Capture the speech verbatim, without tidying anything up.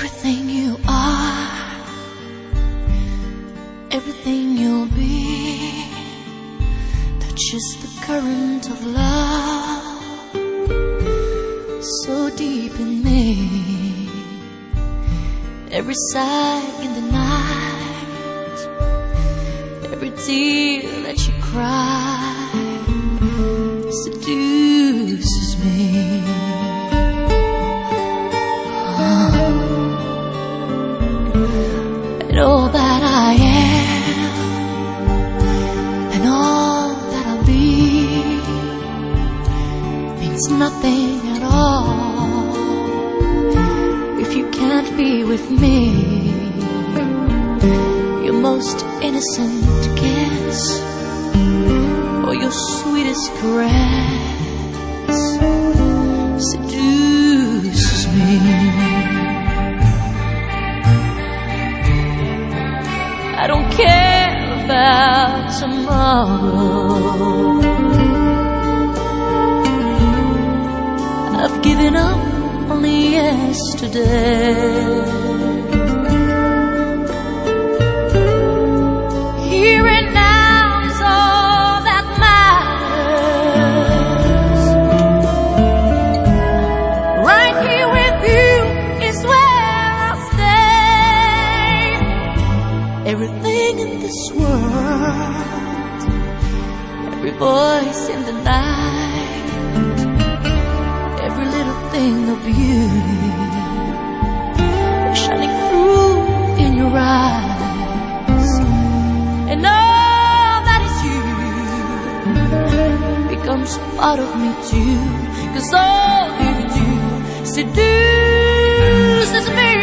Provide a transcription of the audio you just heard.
Everything you are, everything you'll be, touches the current of love so deep in me. Every sigh in the night, every tear that you cry seduces me. And all that I am, and all that I'll be, means nothing at all if you can't be with me. Your most innocent kiss, or your sweetest caress, seduces me. I don't care about tomorrow. I've given up on yesterday. Here and now is all that matters. Right here with you is where I'll stay. Everything in this world, every voice in the night, every little thing of beauty shining through in your eyes, and all that is you becomes part of me too, 'cause all you do seduces me.